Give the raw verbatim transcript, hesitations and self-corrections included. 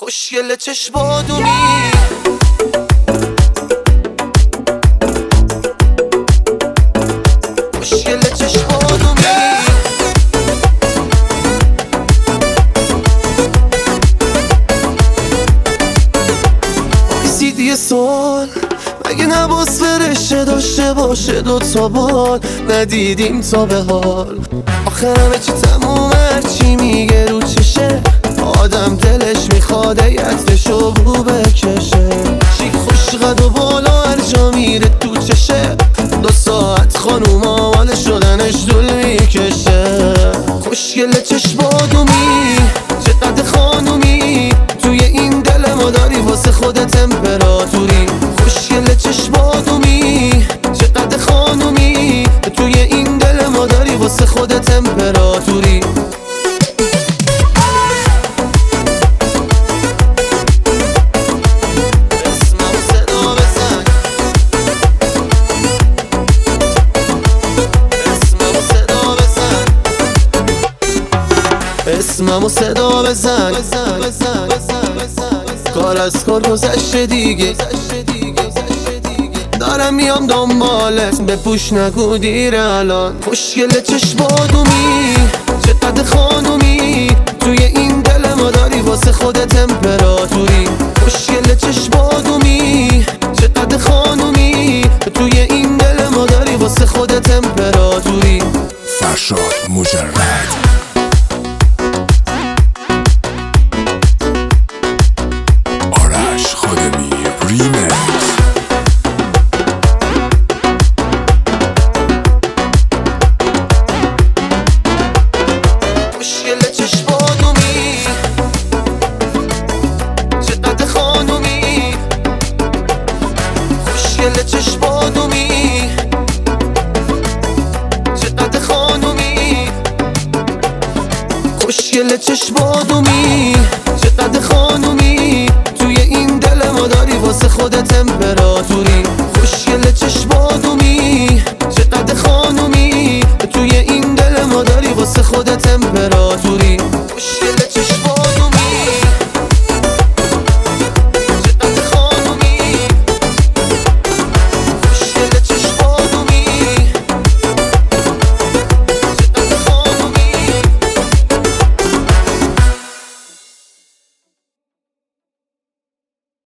خوشگل چشم بادومی خوشگل چشم بادومی رسیدی یه سوال مگه نباس فرشه داشته باشه دوتا بال ندیدیم تا به حال آخر همه چی تموم هرچی میگه رو چشه آدم دلش میخواد یتشو بو بکشه شیک خوش قد و بالا هر جا میره تو چشه دو ساعت خانوم آماده شدنش دول میکشه خوشگل چشم بادومی چقدر خانومی توی این دل ما داری واسه خود تمپراتوری خوشگل چشم بادومی چقدر خانومی توی این دل ما داری واسه خود تمپراتوری اسممو صدا بزن کار از کار گذشته دیگه دارم میام دنبالت بپوش نگو دیر الان خوشگل چشم بادومی چقدر خانومی توی این دل ما داری واسه خود تمپراتوری خوشگل چشم بادومی چقدر خانومی توی این دل ما داری واسه خود تمپراتوری فرشاد مجرد خوشگل چشم بادومی چقدر خانومی خوشگل چشم بادومی چقدر خانومی توی این دل ما داری واسه خود تمپراتوری خوشگل چشم بادومی